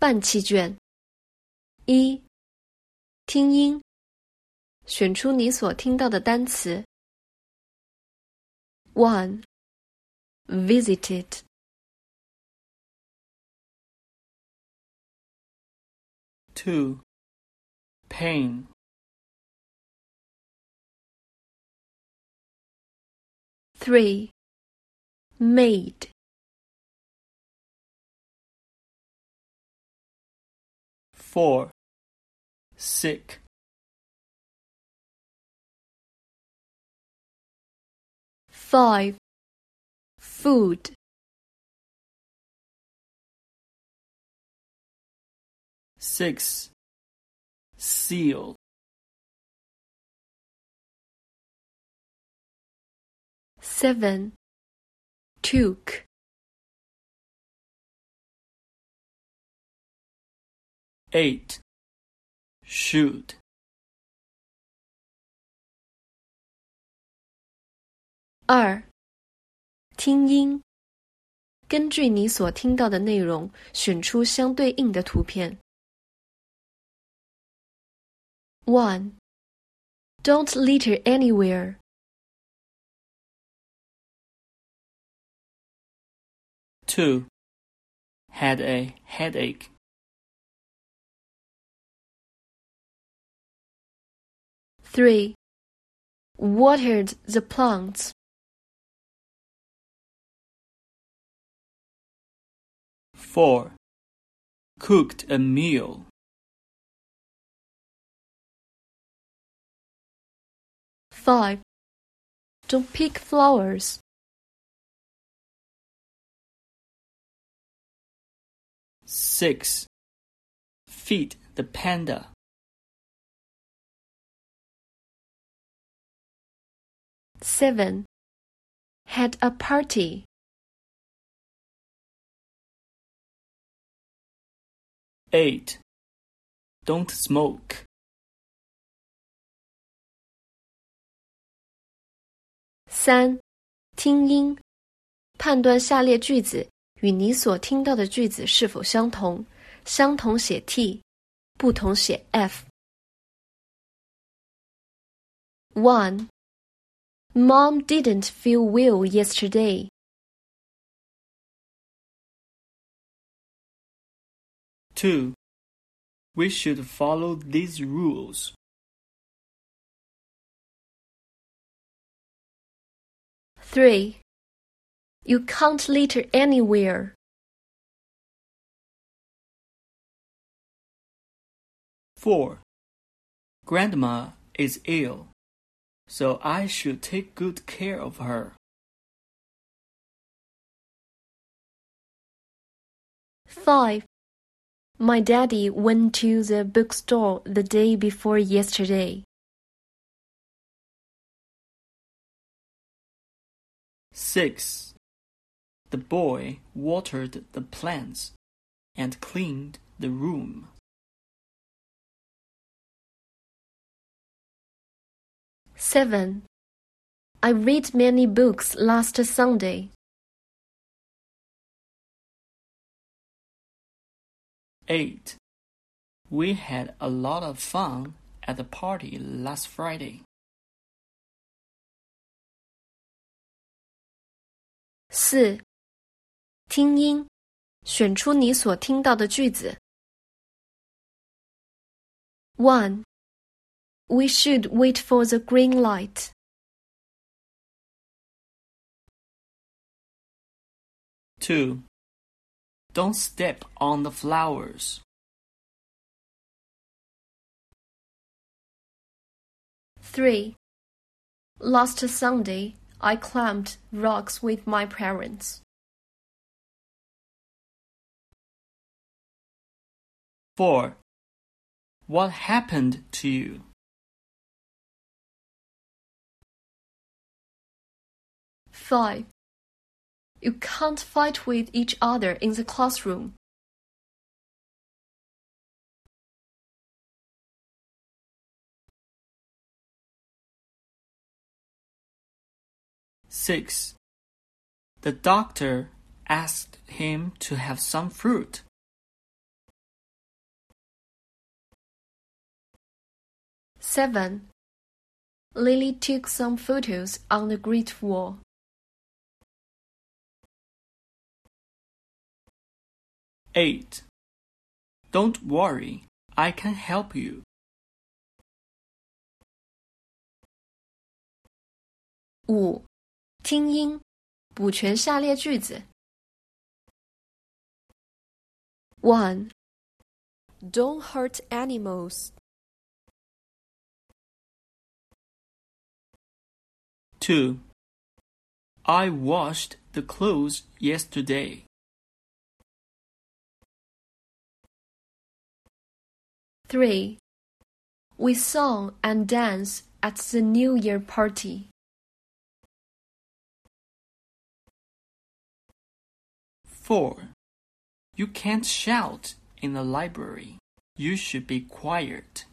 半期卷。一、听音，选出你所听到的单词。1. Visited. 2. Pain. 3. Made. 4. Sick. 5. Food. 6. Seal. 7. Took. 8. Should. 2. 听音，根据你所听到的内容，选出相对应的图片。1. Don't litter anywhere. 2. Had a headache. 3. Watered the plants. 4. Cooked a meal. 5. Don't pick flowers. 6. Feed the panda. 7. Had a party. 8. Don't smoke. 3. 听音，判断下列句子与你所听到的句子是否相同，相同写 T， 不同写 F。 1. Mom didn't feel well yesterday. 2. We should follow these rules. 3. You can't litter anywhere. 4. Grandma is ill, so I should take good care of her. 5. My daddy went to the bookstore the day before yesterday. 6. The boy watered the plants and cleaned the room. 7. I read many books last Sunday. 8. We had a lot of fun at the party last Friday. 4. 听音，选出你所听到的句子。1. We should wait for the green light. 2. Don't step on the flowers. 3. Last Sunday, I climbed rocks with my parents. 4. What happened to you? 5. You can't fight with each other in the classroom. 6. The doctor asked him to have some fruit. 7. Lily took some photos on the Great Wall. 8. Don't worry, I can help you. 5. 听音，补全下列句子。1. Don't hurt animals. 2. I washed the clothes yesterday. 3. We sung and danced at the New Year party. 4. You can't shout in the library. You should be quiet.